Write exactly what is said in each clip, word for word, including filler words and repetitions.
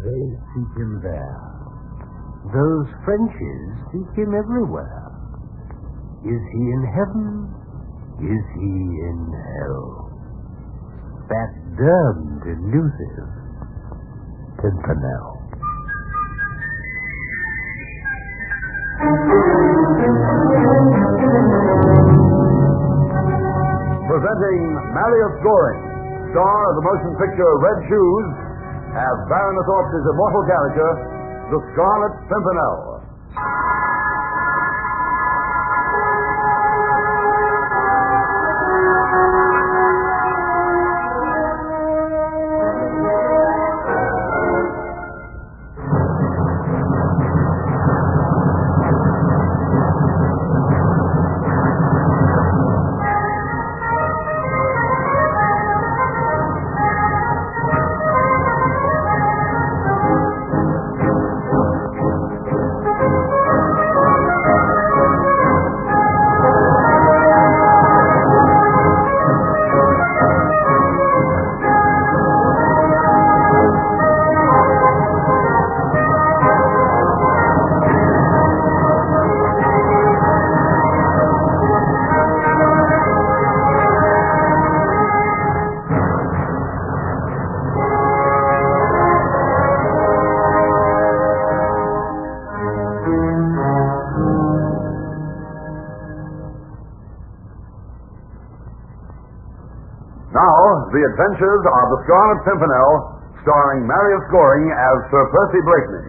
They seek him there. Those Frenchies seek him everywhere. Is he in heaven? Is he in hell? That damned elusive Pimpernel. Presenting Marius Goring, star of the motion picture Red Shoes, as Baroness Orch's immortal character, the Scarlet Pimpernel. The Adventures of the Scarlet Pimpernel, starring Marius Goring as Sir Percy Blakeney.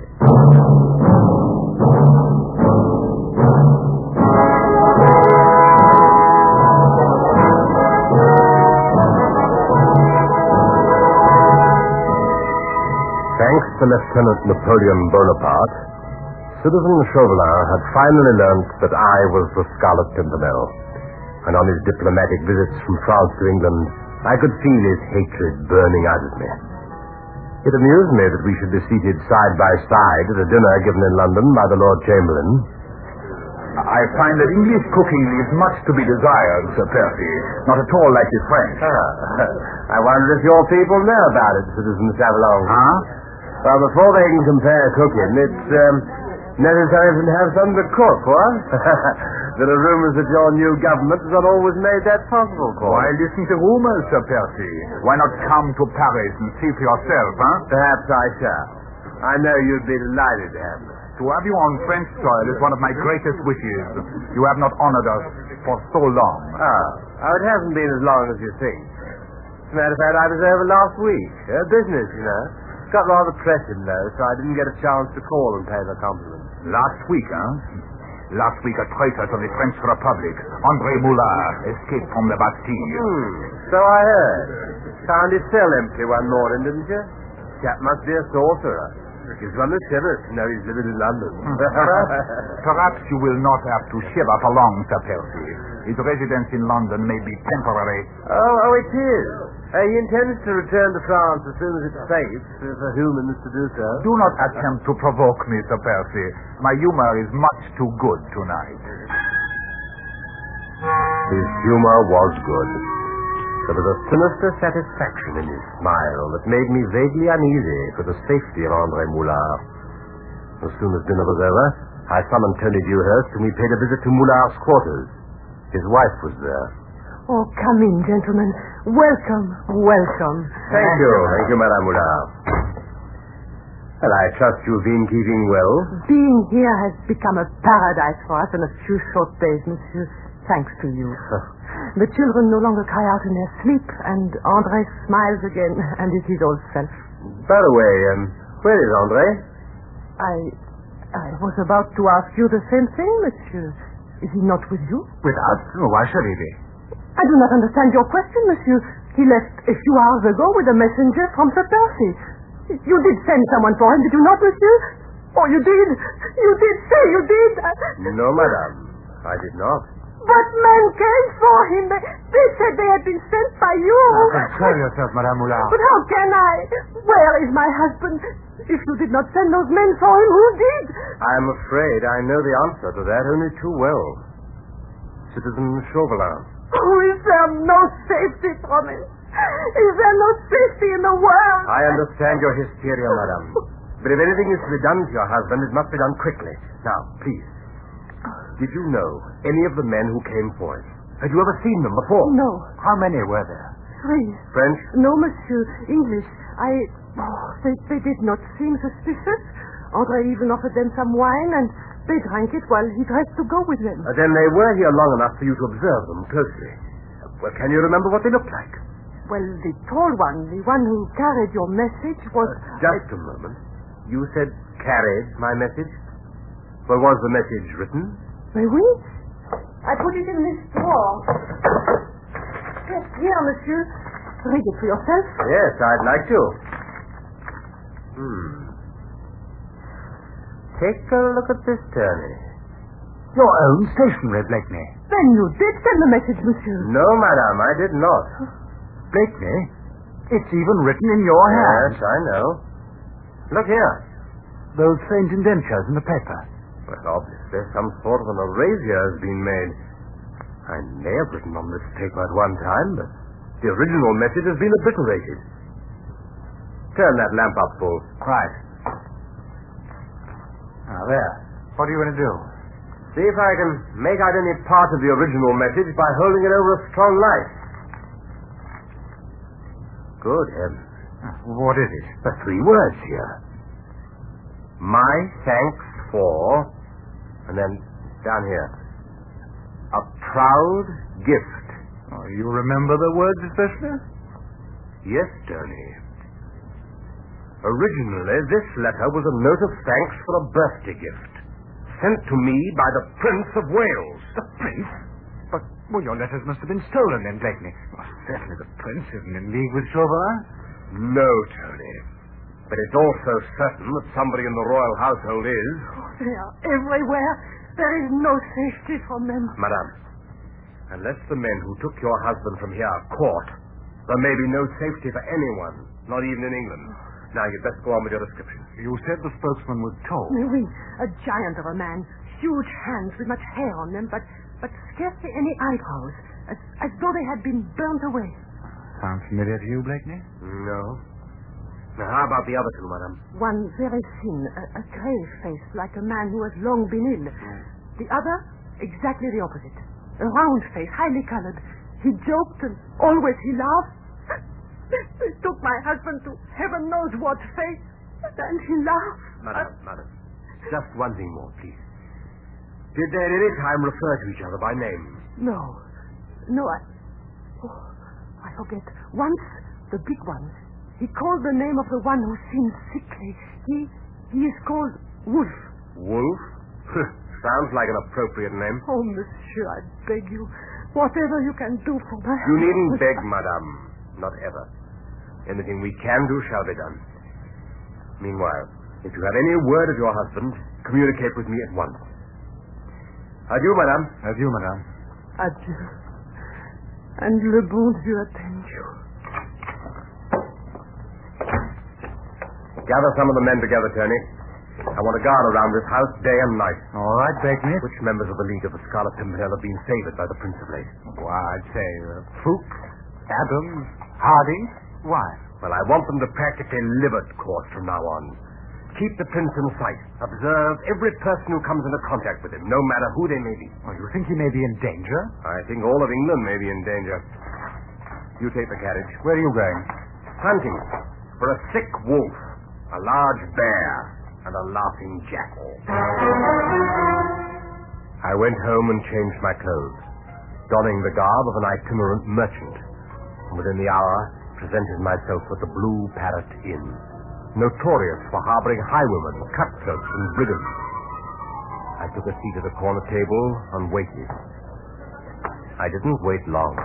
Thanks to Lieutenant Napoleon Bonaparte, Citizen Chauvelin had finally learnt that I was the Scarlet Pimpernel, and on his diplomatic visits from France to England, I could feel his hatred burning out of me. It amused me that we should be seated side by side at a dinner given in London by the Lord Chamberlain. I find that English cooking leaves much to be desired, Sir Percy. Not at all like the French. Ah, I wonder if your people know about it, Citizen Savalon. Huh? Well, before they can compare cooking, it's um, necessary for them to have something to cook, what? There are rumors that your new government has not always made that possible, Paul. Why listen to rumors, Sir Percy? Why not come to Paris and see for yourself, huh? Perhaps I shall. I know you'd be delighted to have me. To have you on French soil is one of my greatest wishes. You have not honored us for so long. Oh, oh it hasn't been as long as you think. As a matter of fact, I was over last week. Uh, business, you know. Got rather pressing, though, so I didn't get a chance to call and pay the compliments. Last week, huh? Last week, a traitor to the French Republic, André Moulin, escaped from the Bastille. Hmm, so I heard. Found his cell empty one morning, didn't you? Chap must be a sorcerer. Gives one the shivers to know he's living in London. perhaps, perhaps you will not have to shiver for long, Sir Percy. His residence in London may be temporary. Oh, oh, it is. Uh, he intends to return to France as soon as it's safe uh, for humans to do so. Do not attempt to provoke me, Sir Percy. My humor is much too good tonight. His humor was good. There was a sinister satisfaction in his smile that made me vaguely uneasy for the safety of André Moulin. As soon as dinner was over, I summoned Tony Dewhurst and we paid a visit to Moulin's quarters. His wife was there. Oh, come in, gentlemen. Welcome, welcome. Thank you. Thank you, Madame Moulin. Well, I trust you've been keeping well. Being here has become a paradise for us in a few short days, monsieur. Thanks to you. The children no longer cry out in their sleep, and André smiles again, and is his old self. By the way, um, where is André? I... I was about to ask you the same thing, monsieur. Is he not with you? With us? Why should he be? I do not understand your question, monsieur. He left a few hours ago with a messenger from Sir Percy. You did send someone for him, did you not, monsieur? Oh, you did. You did say you did. No, madame. I did not. But men came for him. They, they said they had been sent by you. Control yourself, Madame Moulin. But how can I? Where is my husband? If you did not send those men for him, who did? I'm afraid I know the answer to that only too well. Citizen Chauvelin. Oh, is there no safety from him? Is there no safety in the world? I understand your hysteria, madame. But if anything is to be done to your husband, it must be done quickly. Now, please. Did you know any of the men who came for him? Had you ever seen them before? No. How many were there? Three. French? No, monsieur. English. I... Oh, they, they did not seem suspicious. Andre even offered them some wine, and they drank it while he dressed to go with them. Uh, then they were here long enough for you to observe them closely. Well, can you remember what they looked like? Well, the tall one, the one who carried your message, was... Uh, just a moment. You said carried my message? Well, was the message written? May we? I put it in this drawer. Yes, here, monsieur. Read it for yourself. Yes, I'd like to. Hmm. Take a look at this, Turney. Your own stationery, Blakeney. Then you did send the message, monsieur. No, madame, I did not. Blakeney, it's even written in your hand. Yes, I know. Look here. Those faint indentures in the paper. Well, obviously, some sort of an erasure has been made. I may have written on this paper at one time, but the original message has been obliterated. Turn that lamp up full. Right. Now, there. What are you going to do? See if I can make out any part of the original message by holding it over a strong light. Good heavens. What is it? The three words here. My thanks for... And then down here. A proud gift. Oh, you remember the words especially? Yes, Tony. Originally, this letter was a note of thanks for a birthday gift, sent to me by the Prince of Wales. The Prince? But, well, your letters must have been stolen then, Blakeney. Well, certainly the Prince isn't in league with Chauvelin. No, Tony. But it's also certain that somebody in the royal household is. Oh, they are everywhere. There is no safety from them. Madame, unless the men who took your husband from here are caught, there may be no safety for anyone, not even in England. Now, you'd best go on with your description. You said the spokesman was tall. Oui, a giant of a man. Huge hands with much hair on them, but, but scarcely any eyebrows, as, as though they had been burnt away. Sounds familiar to you, Blakeney? No. Now, how about the other two, madame? One very thin, a, a grey face, like a man who has long been ill. Mm. The other, exactly the opposite. A round face, highly colored. He joked and always he laughed. They took my husband to heaven knows what fate, and he laughed. Madame, uh, madame, just one thing more, please. Did they at any time refer to each other by name? No. No, I... Oh, I forget. Once, the big one, he called the name of the one who seemed sickly. He, he is called Wolf. Wolf? Sounds like an appropriate name. Oh, monsieur, I beg you. Whatever you can do for my... You needn't beg, madame. Not ever. Anything we can do shall be done. Meanwhile, if you have any word of your husband, communicate with me at once. Adieu, madame. Adieu, madame. Adieu. And le bon Dieu attend you. Gather some of the men together, Tony. I want a guard around this house day and night. All right, Blakeney. Which members of the League of the Scarlet Pimpernel have been favored by the Prince of Lace? Well, I'd say uh, Fuchs, Adams, Harding. Why? Well, I want them to practice a livered course from now on. Keep the prince in sight. Observe every person who comes into contact with him, no matter who they may be. Oh, you think he may be in danger? I think all of England may be in danger. You take the carriage. Where are you going? Hunting for a sick wolf, a large bear, and a laughing jackal. I went home and changed my clothes, donning the garb of an itinerant merchant, and within the hour presented myself at the Blue Parrot Inn, notorious for harboring highwaymen, cutthroats, and brigands. I took a seat at a corner table and waited. I didn't wait long.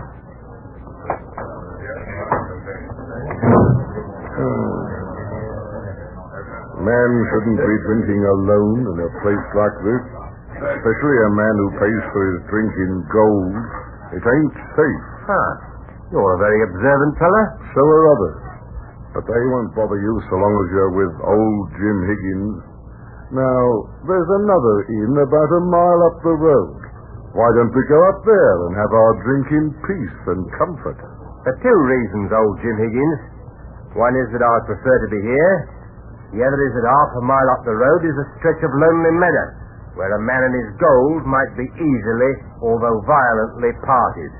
Man shouldn't be drinking alone in a place like this, especially a man who pays for his drink in gold. It ain't safe. Huh. You're a very observant fella. So are others. But they won't bother you so long as you're with old Jim Higgins. Now, there's another inn about a mile up the road. Why don't we go up there and have our drink in peace and comfort? For two reasons, old Jim Higgins. One is that I prefer to be here, The other is that half a mile up the road is a stretch of lonely meadow, where a man and his gold might be easily, although violently, parted.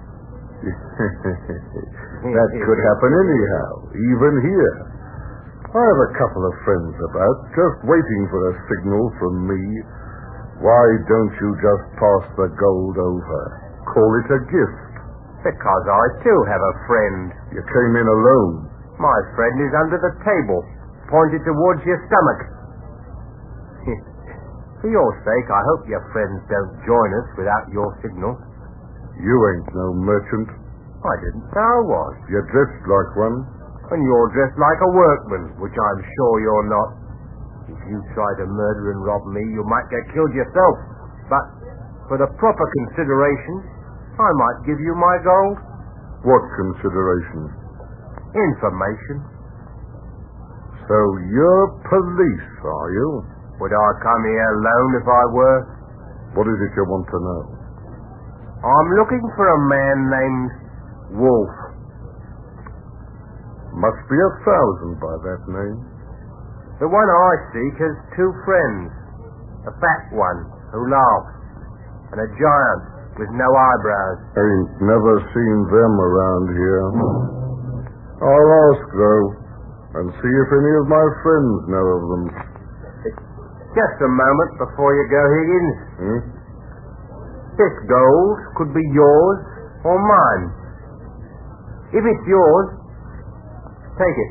That could happen anyhow, even here. I have a couple of friends about, just waiting for a signal from me. Why don't you just pass the gold over? Call it a gift. Because I, too, have a friend. You came in alone. My friend is under the table, pointed towards your stomach. For your sake, I hope your friends don't join us without your signal. You ain't no merchant. I didn't say I was. You're dressed like one. And you're dressed like a workman, which I'm sure you're not. If you try to murder and rob me, you might get killed yourself. But for the proper consideration, I might give you my gold. What consideration? Information. So you're police, are you? Would I come here alone if I were? What is it you want to know? I'm looking for a man named Wolf. Must be a thousand by that name. The one I seek has two friends. A fat one who laughs, and a giant with no eyebrows. Ain't never seen them around here. I'll ask, though, and see if any of my friends know of them. Just a moment before you go, Higgins. Hmm? This gold could be yours or mine. If it's yours, take it.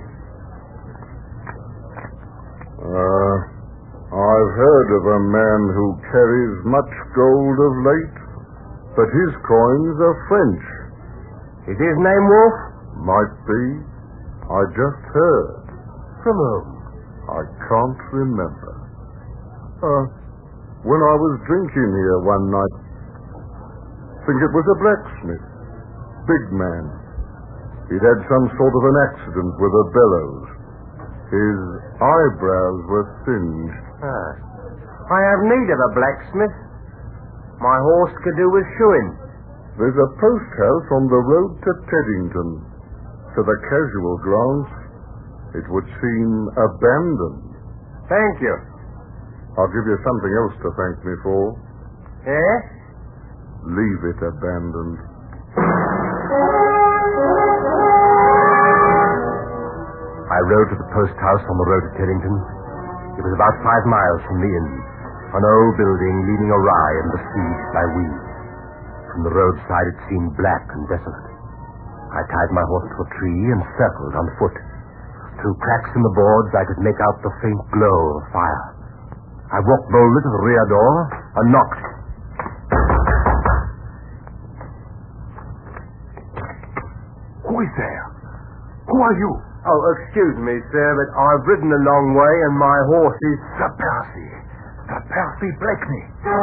Uh, I've heard of a man who carries much gold of late, but his coins are French. Is his name Wolf? Might be. I just heard. From whom? I can't remember. Uh, when I was drinking here one night, think it was a blacksmith. Big man. He'd had some sort of an accident with a bellows. His eyebrows were singed. Ah. I have need of a blacksmith. My horse could do with shoeing. There's a post house on the road to Teddington. To the casual glance, it would seem abandoned. Thank you. I'll give you something else to thank me for. Yes? Leave it abandoned. I rode to the post house on the road to Teddington. It was about five miles from the inn, an old building leaning awry and besieged by weeds. From the roadside it seemed black and desolate. I tied my horse to a tree and circled on foot. Through cracks in the boards I could make out the faint glow of fire. I walked boldly to the rear door and knocked. Who is there? Who are you? Oh, excuse me, sir, but I've ridden a long way and my horse is... Sir Percy. Sir Percy Blakeney.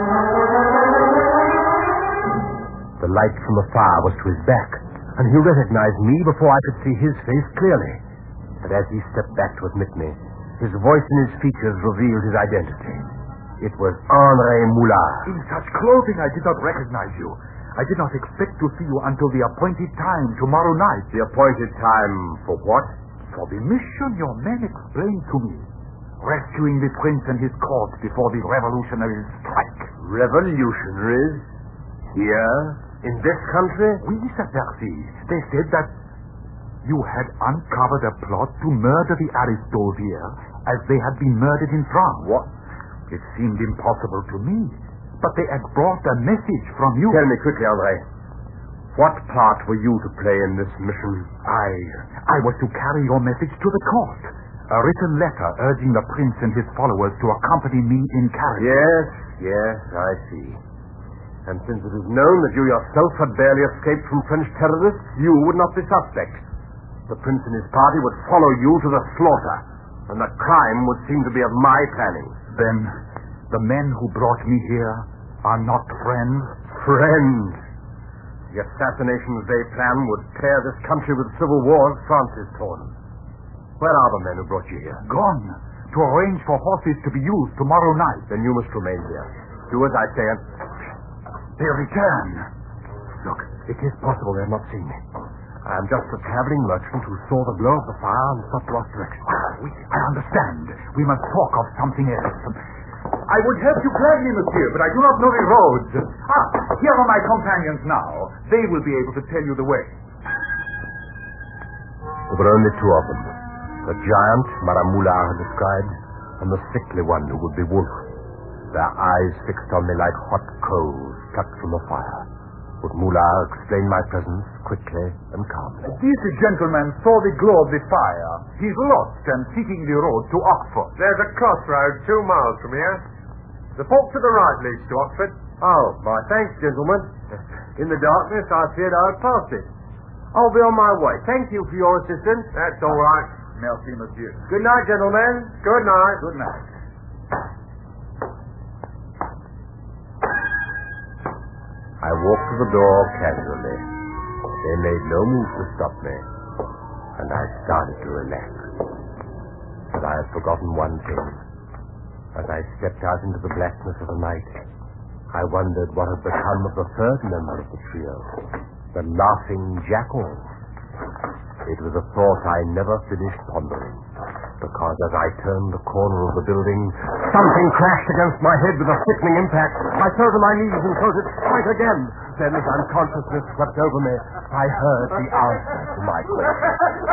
The light from afar was to his back, and he recognized me before I could see his face clearly. But as he stepped back to admit me, his voice and his features revealed his identity. It was Henri Moulard. In such clothing I did not recognize you. I did not expect to see you until the appointed time tomorrow night. The appointed time for what? For the mission your men explained to me. Rescuing the prince and his court before the revolutionaries strike. Revolutionaries? Here? In this country? Oui, Sir Percy. They said that you had uncovered a plot to murder the Aristotle here as they had been murdered in France. What? It seemed impossible to me, but they had brought a message from you. Tell me quickly, Henri. What part were you to play in this mission? I... I was to carry your message to the court. A written letter urging the prince and his followers to accompany me in carriage. Yes, yes, I see. And since it is known that you yourself had barely escaped from French terrorists, you would not be suspect. The prince and his party would follow you to the slaughter, and the crime would seem to be of my planning. Then, the men who brought me here are not friends? Friends? The assassinations they plan would tear this country with civil war as France is torn. Where are the men who brought you here? Gone. To arrange for horses to be used tomorrow night. Then you must remain here. Do as I say and... They return. Look, it is possible they have not seen me. I am just a traveling merchant who saw the glow of the fire and sought lost direction. we, I understand. We must talk of something else. I would help you gladly, monsieur, but I do not know the roads. Ah, here are my companions now. They will be able to tell you the way. There were only two of them. The giant Maramula had described, and the sickly one who would be Wolf. Their eyes fixed on me like hot coals plucked from a fire. Would Mullah explain my presence quickly and calmly? This gentleman saw the glow of the fire. He's lost and seeking the road to Oxford. There's a crossroad two miles from here. The fork to the right leads to Oxford. Oh, my thanks, gentlemen. In the darkness, I feared I would pass it. I'll be on my way. Thank you for your assistance. That's all right. Merci, monsieur. Good night, gentlemen. Good night. Good night. I walked to the door casually. They made no move to stop me, and I started to relax. But I had forgotten one thing. As I stepped out into the blackness of the night, I wondered what had become of the third member of the trio, the Laughing Jackal. It was a thought I never finished pondering, because as I turned the corner of the building, something crashed against my head with a sickening impact. I fell to my knees and felt it strike again. Then, as unconsciousness swept over me, I heard the answer to my question.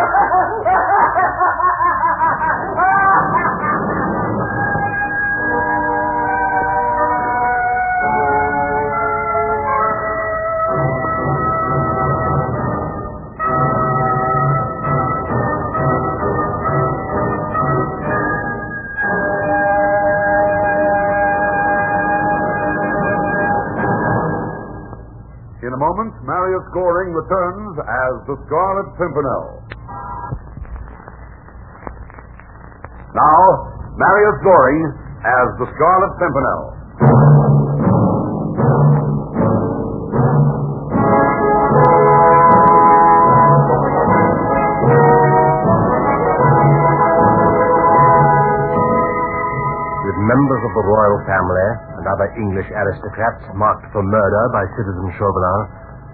In a moment, Marius Goring returns as the Scarlet Pimpernel. Now, Marius Goring as the Scarlet Pimpernel. With members of the royal family and other English aristocrats marked for murder by Citizen Chauvelin,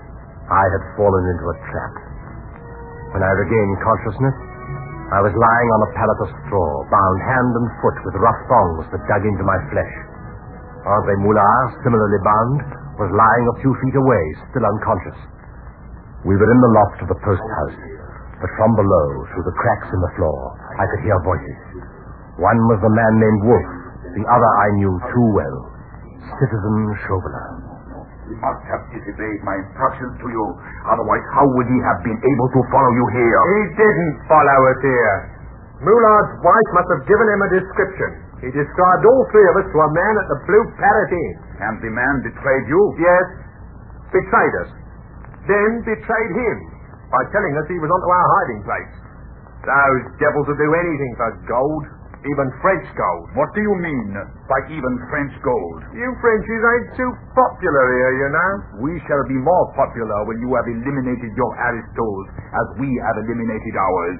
I had fallen into a trap. When I regained consciousness, I was lying on a pallet of straw, bound hand and foot with rough thongs that dug into my flesh. Andre Moulard, similarly bound, was lying a few feet away, still unconscious. We were in the loft of the post house, but from below, through the cracks in the floor, I could hear voices. One was the man named Wolf. The other I knew too well. Citizen Chauvelin. He must have disobeyed my instructions to you. Otherwise, how would he have been able to follow you here? He didn't follow us here. Moulard's wife must have given him a description. He described all three of us to a man at the Blue Parrot Inn. And the man betrayed you? Yes, betrayed us. Then betrayed him by telling us he was onto our hiding place. Those devils will do anything for gold. Even French gold. What do you mean by even French gold? You Frenchies ain't too popular here, you know. We shall be more popular when you have eliminated your aristos as we have eliminated ours.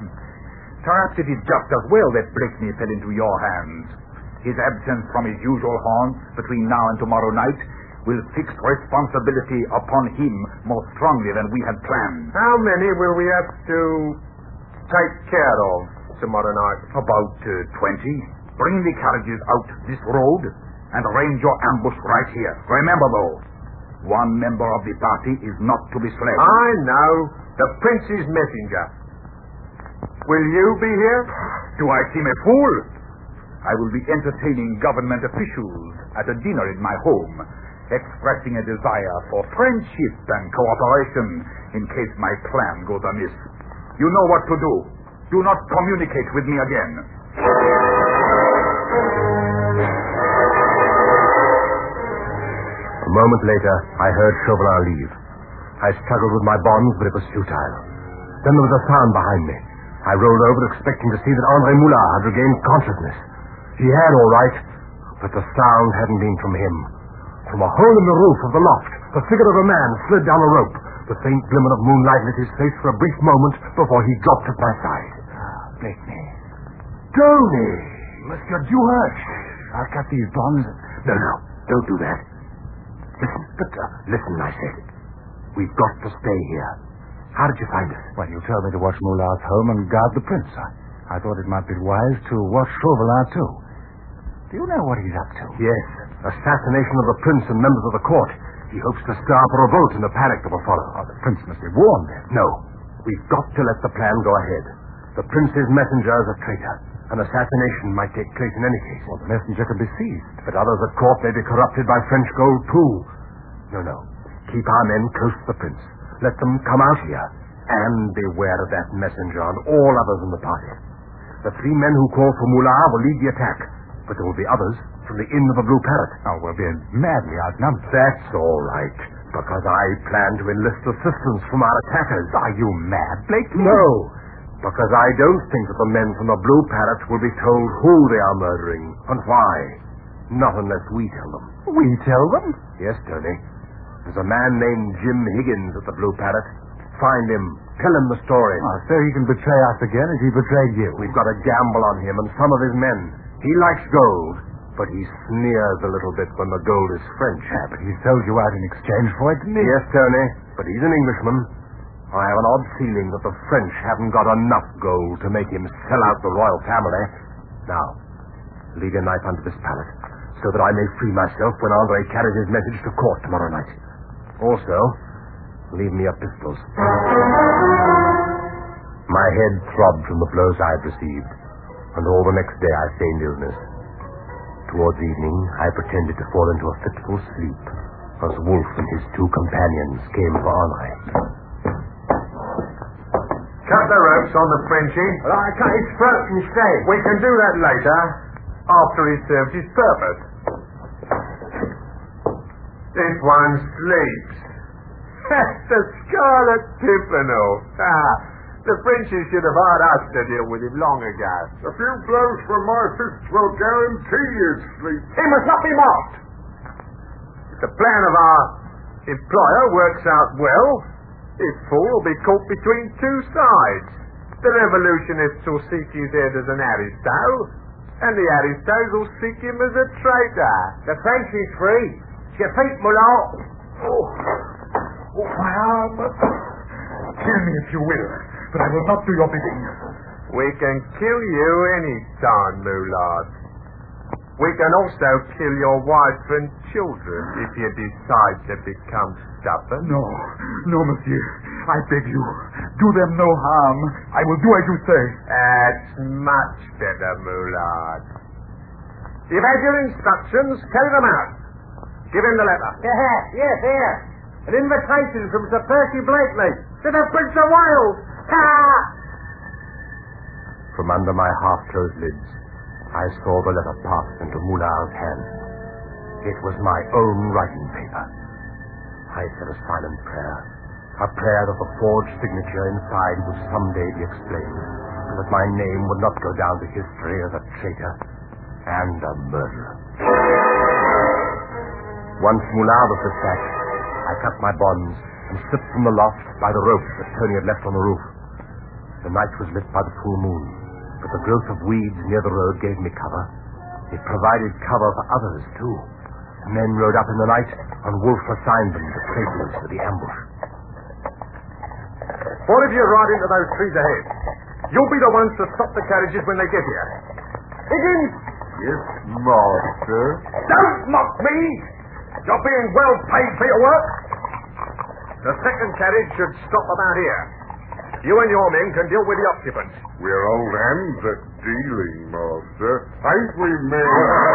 Perhaps it is just as well that Blakeney fell into your hands. His absence from his usual haunts between now and tomorrow night will fix responsibility upon him more strongly than we had planned. How many will we have to take care of tomorrow night? About uh, twenty. Bring the carriages out this road and arrange your ambush right here. Remember, though, one member of the party is not to be slain. I know. The prince's messenger. Will you be here? Do I seem a fool? I will be entertaining government officials at a dinner in my home, expressing a desire for friendship and cooperation in case my plan goes amiss. You know what to do. Do not communicate with me again. A moment later, I heard Chauvelin leave. I struggled with my bonds, but it was futile. Then there was a sound behind me. I rolled over, expecting to see that Andre Moulard had regained consciousness. He had, all right, but the sound hadn't been from him. From a hole in the roof of the loft, the figure of a man slid down a rope. The faint glimmer of moonlight lit his face for a brief moment before he dropped at my side. Blakeney. Tony! Monsieur Dewhurst. I'll cut these bonds. No, no, don't do that. Listen, but, uh, listen, I said. We've got to stay here. How did you find us? Well, you told me to watch Moulard's home and guard the prince. I, I thought it might be wise to watch Chauvelin, too. Do you know what he's up to? Yes, assassination of the prince and members of the court. He hopes to stir up a revolt in the panic that will follow. Oh, the prince must be warned, then. No, we've got to let the plan go ahead. The prince's messenger is a traitor. An assassination might take place in any case. Well, the messenger can be seized. But others at court may be corrupted by French gold, too. No, no. Keep our men close to the prince. Let them come out here. And beware of that messenger and all others in the party. The three men who call for Moulin will lead the attack. But there will be others from the Inn of the Blue Parrot. Oh, we'll be madly outnumbered. That's all right. Because I plan to enlist assistance from our attackers. Are you mad, Blakeney? No. Because I don't think that the men from the Blue Parrot will be told who they are murdering and why. Not unless we tell them. We tell them? Yes, Tony. There's a man named Jim Higgins at the Blue Parrot. Find him. Tell him the story. Oh, so he can betray us again as he betrayed you. We've got a gamble on him and some of his men. He likes gold, but he sneers a little bit when the gold is French. Yeah, but he sold you out in exchange for it, didn't he? Yes, Tony, but he's an Englishman. I have an odd feeling that the French haven't got enough gold to make him sell out the royal family. Now, leave your knife under this pallet, so that I may free myself when Andre carries his message to court tomorrow night. Also, leave me your pistols. My head throbbed from the blows I had received, and all the next day I feigned illness. Towards evening, I pretended to fall into a fitful sleep, as Wolf and his two companions came for Henri. Cut the ropes on the Frenchie. Well, I cut his throat instead. We can do that later, after he serves his purpose. This one sleeps. The Scarlet Pimpernel. Ah, the Frenchies should have hired us to deal with him long ago. A few blows from my fists will guarantee his sleep. He must not be mocked. If the plan of our employer works out well, this fool will be caught between two sides. The revolutionists will seek his head as an aristo, and the aristos will seek him as a traitor. The French is free. Je feet, Moulin. Oh, oh, my arm. Kill me if you will, but I will not do your bidding. We can kill you any time, Moulin. We can also kill your wife and children if you decide to become stubborn. No, no, monsieur. I beg you, do them no harm. I will do as you say. That's much better, Moulin. You've had your instructions. Carry them out. Give him the letter. Yeah, yes, here. An invitation from Sir Percy Blakeney to the Prince of Wales. Ha! From under my half-closed lids, I saw the letter pass into Moulin's hand. It was my own writing paper. I said a silent prayer, a prayer that the forged signature inside would someday be explained, and that my name would not go down to history as a traitor and a murderer. Once Moulin was dispatched, I cut my bonds and slipped from the loft by the rope that Tony had left on the roof. The night was lit by the full moon, but the growth of weeds near the road gave me cover. It provided cover for others, too. Men rode up in the night, and Wolf assigned them the traitors for the ambush. Four of you ride into those trees ahead. You'll be the ones to stop the carriages when they get here. Higgins! Yes, master. Don't mock me! You're being well paid for your work. The second carriage should stop about here. You and your men can deal with the occupants. We're old hands at dealing, master. Ain't we, men?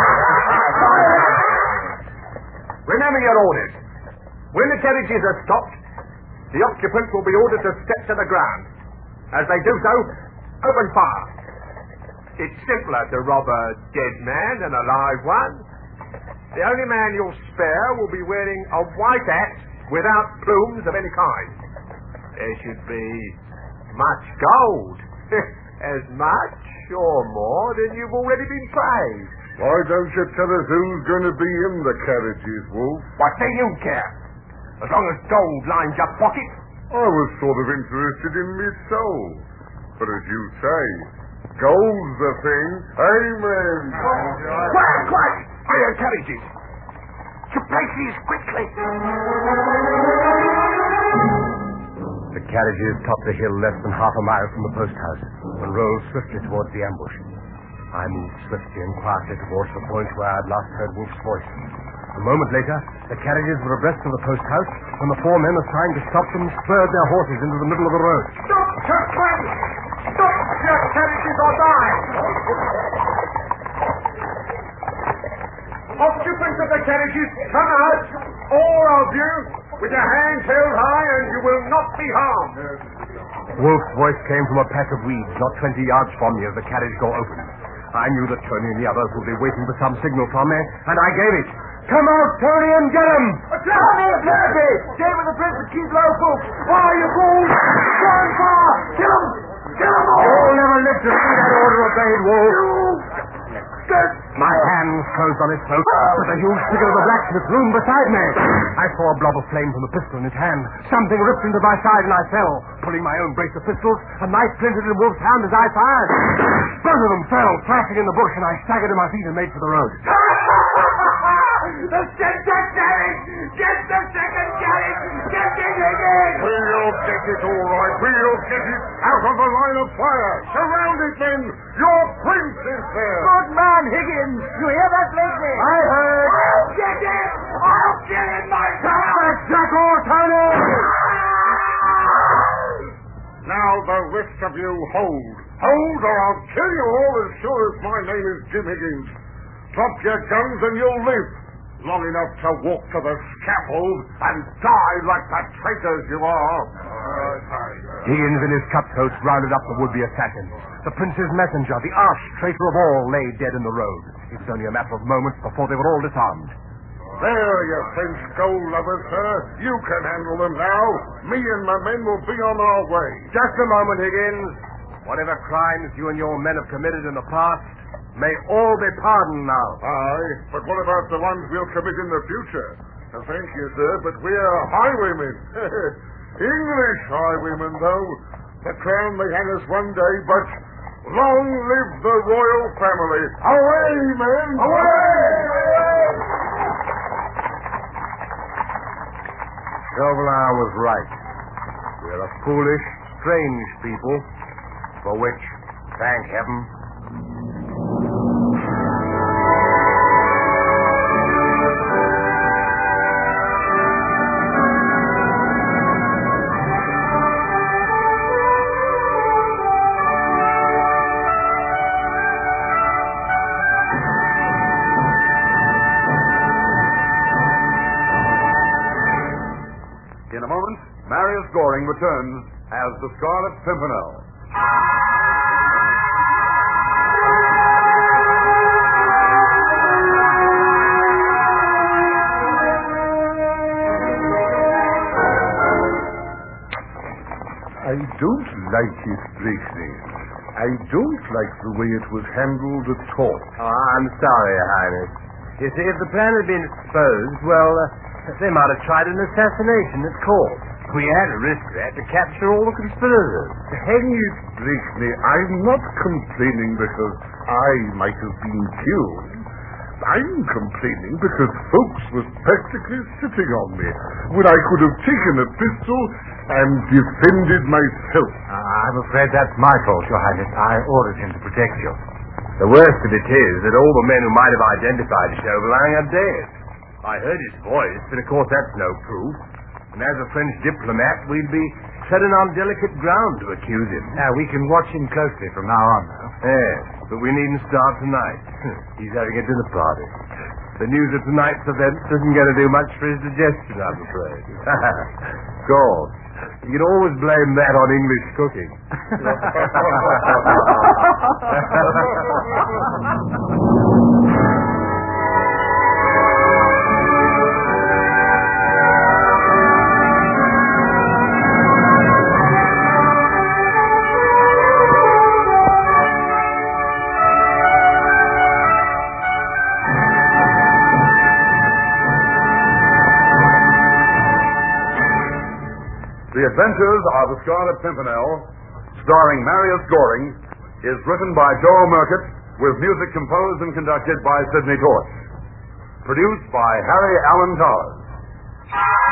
Remember your orders. When the carriages are stopped, the occupants will be ordered to step to the ground. As they do so, open fire. It's simpler to rob a dead man than a live one. The only man you'll spare will be wearing a white hat without plumes of any kind. There should be much gold. As much or more than you've already been paid. Why don't you tell us who's going to be in the carriages, Wolf? What do you care? As long as gold lines your pocket. I was sort of interested in my soul. But as you say, gold's the thing. Amen. Quiet, quiet! Fire carriages! To places quickly! The carriages topped the hill less than half a mile from the post house and rolled swiftly towards the ambush. I moved swiftly and quietly towards the point where I had last heard Wolf's voice. A moment later, the carriages were abreast of the post house when the four men assigned to stop them spurred their horses into the middle of the road. Stop, Kirkland! Stop! Your carriages are dying! Occupants of the carriages, come out! All of you! With your hands held high, and you will not be harmed. Wolf's voice came from a patch of weeds not twenty yards from me as the carriage door opened. I knew that Tony and the others would be waiting for some signal from me, and I gave it. Come out, Tony, and get him! Come here, Flaherty! Stay with the prince and keep low, folks! Why are you fools? Stand far! Kill him! Kill him all! You'll never live to see that order obeyed, Wolf. Get... My hands closed on his throat, but the huge figure of the blacksmith loomed beside me. I saw a blob of flame from the pistol in his hand. Something ripped into my side, and I fell. Pulling my own brace of pistols, a knife glinted in Wolf's hand as I fired. Both of them fell, flashing in the bush, and I staggered to my feet and made for the road. The second carriage! Get the second carriage! Get it again! We'll get it all right. We'll get it out of the line of fire. Surround it, men. Your prince is there. Good man, Higgins! You hear that, Blakely? I heard. I'll get it! I'll get it myself! Jack or Tony! Now the rest of you hold. Hold or I'll kill you all as sure as my name is Jim Higgins. Drop your guns and you'll live. Long enough to walk to the scaffold and die like the traitors you are. Higgins and his cutthroats rounded up the would-be assassins. The prince's messenger, the arch traitor of all, lay dead in the road. It was only a matter of moments before they were all disarmed. There, you French gold lovers, sir. You can handle them now. Me and my men will be on our way. Just a moment, Higgins. Whatever crimes you and your men have committed in the past may all be pardoned now. Aye, but what about the ones we'll commit in the future? Uh, thank you, sir, but we're highwaymen. English highwaymen, though. The crown may hang us one day, but long live the royal family. Away, men! Away! Chauvelin was right. We're a foolish, strange people, for which, thank heaven, In a moment, Marius Goring returns as the Scarlet Pimpernel. I don't like it, Blakeney. I don't like the way it was handled at all. Oh, I'm sorry, Your Highness. You see, if the plan had been exposed, well, uh, they might have tried an assassination at court. We had to risk that to capture all the conspirators. Hang it, Blakeney. I'm not complaining because I might have been killed. I'm complaining because folks was practically sitting on me when I could have taken a pistol and defended myself. I'm afraid that's my fault, Your Highness. I ordered him to protect you. The worst of it is that all the men who might have identified Chauvelin are dead. I heard his voice, but of course that's no proof. And as a French diplomat, we'd be treading on delicate ground to accuse him. Now, we can watch him closely from now on, though. Yes, but we needn't start tonight. He's having a dinner party. The news of tonight's events isn't going to do much for his digestion, I'm afraid. Of course. You can always blame that on English cooking. The Adventures of the Scarlet Pimpernel, starring Marius Goring, is written by Joel Murcutt, with music composed and conducted by Sidney Torch. Produced by Harry Allen Towers.